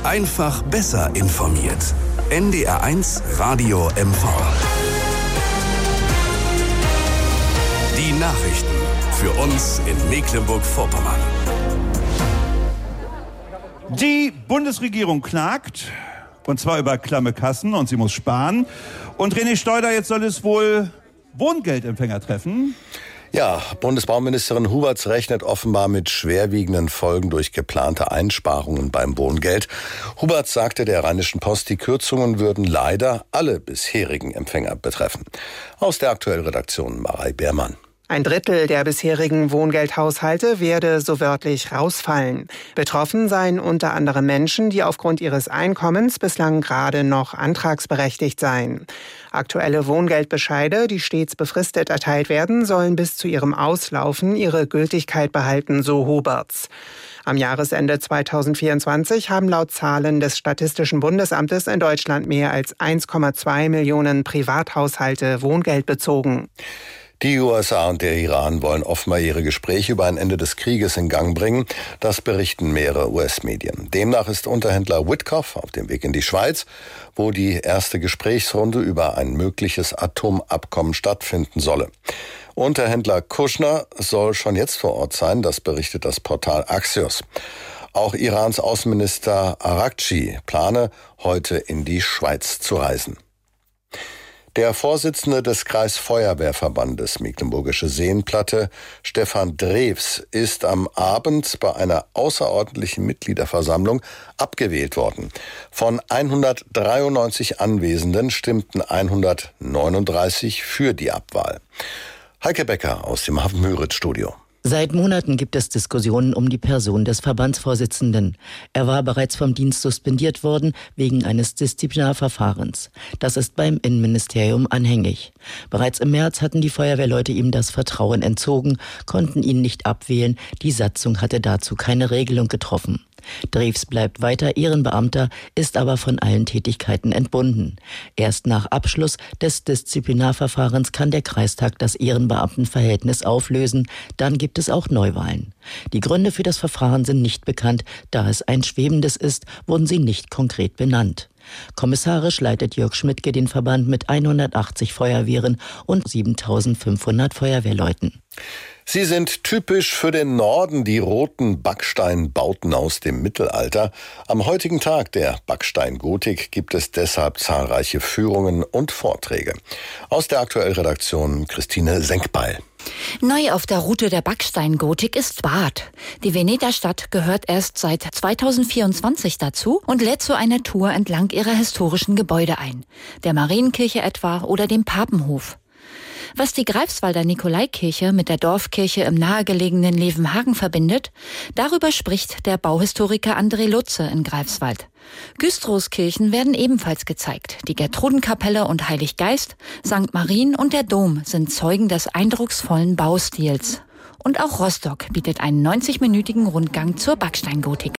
Einfach besser informiert. NDR1 Radio MV. Die Nachrichten für uns in Mecklenburg-Vorpommern. Die Bundesregierung klagt, und zwar über klamme Kassen, und sie muss sparen. Und René Steuder, jetzt soll es wohl Wohngeldempfänger treffen. Ja, Bundesbauministerin Huberts rechnet offenbar mit schwerwiegenden Folgen durch geplante Einsparungen beim Wohngeld. Huberts sagte der Rheinischen Post, die Kürzungen würden leider alle bisherigen Empfänger betreffen. Aus der Aktuellredaktion Marei Beermann. Ein Drittel der bisherigen Wohngeldhaushalte werde so wörtlich rausfallen. Betroffen seien unter anderem Menschen, die aufgrund ihres Einkommens bislang gerade noch antragsberechtigt seien. Aktuelle Wohngeldbescheide, die stets befristet erteilt werden, sollen bis zu ihrem Auslaufen ihre Gültigkeit behalten, so Huberts. Am Jahresende 2024 haben laut Zahlen des Statistischen Bundesamtes in Deutschland mehr als 1,2 Millionen Privathaushalte Wohngeld bezogen. Die USA und der Iran wollen offenbar ihre Gespräche über ein Ende des Krieges in Gang bringen. Das berichten mehrere US-Medien. Demnach ist Unterhändler Witkoff auf dem Weg in die Schweiz, wo die erste Gesprächsrunde über ein mögliches Atomabkommen stattfinden solle. Unterhändler Kushner soll schon jetzt vor Ort sein, das berichtet das Portal Axios. Auch Irans Außenminister Araghchi plane, heute in die Schweiz zu reisen. Der Vorsitzende des Kreisfeuerwehrverbandes Mecklenburgische Seenplatte, Stefan Drews, ist am Abend bei einer außerordentlichen Mitgliederversammlung abgewählt worden. Von 193 Anwesenden stimmten 139 für die Abwahl. Heike Becker aus dem Hafen-Müritz-Studio. Seit Monaten gibt es Diskussionen um die Person des Verbandsvorsitzenden. Er war bereits vom Dienst suspendiert worden wegen eines Disziplinarverfahrens. Das ist beim Innenministerium anhängig. Bereits im März hatten die Feuerwehrleute ihm das Vertrauen entzogen, konnten ihn nicht abwählen. Die Satzung hatte dazu keine Regelung getroffen. Drews bleibt weiter Ehrenbeamter, ist aber von allen Tätigkeiten entbunden. Erst nach Abschluss des Disziplinarverfahrens kann der Kreistag das Ehrenbeamtenverhältnis auflösen, dann gibt es auch Neuwahlen. Die Gründe für das Verfahren sind nicht bekannt, da es ein schwebendes ist, wurden sie nicht konkret benannt. Kommissarisch leitet Jörg Schmidtke den Verband mit 180 Feuerwehren und 7.500 Feuerwehrleuten. Sie sind typisch für den Norden, die roten Backsteinbauten aus dem Mittelalter. Am heutigen Tag der Backsteingotik gibt es deshalb zahlreiche Führungen und Vorträge. Aus der Aktuellredaktion Christine Senkbeil. Neu auf der Route der Backsteingotik ist Barth. Die Veneta-Stadt gehört erst seit 2024 dazu und lädt zu einer Tour entlang ihrer historischen Gebäude ein. Der Marienkirche etwa oder dem Papenhof. Was die Greifswalder Nikolaikirche mit der Dorfkirche im nahegelegenen Levenhagen verbindet, darüber spricht der Bauhistoriker André Lutze in Greifswald. Güstrows-Kirchen werden ebenfalls gezeigt. Die Gertrudenkapelle und Heiliggeist, St. Marien und der Dom sind Zeugen des eindrucksvollen Baustils. Und auch Rostock bietet einen 90-minütigen Rundgang zur Backsteingotik.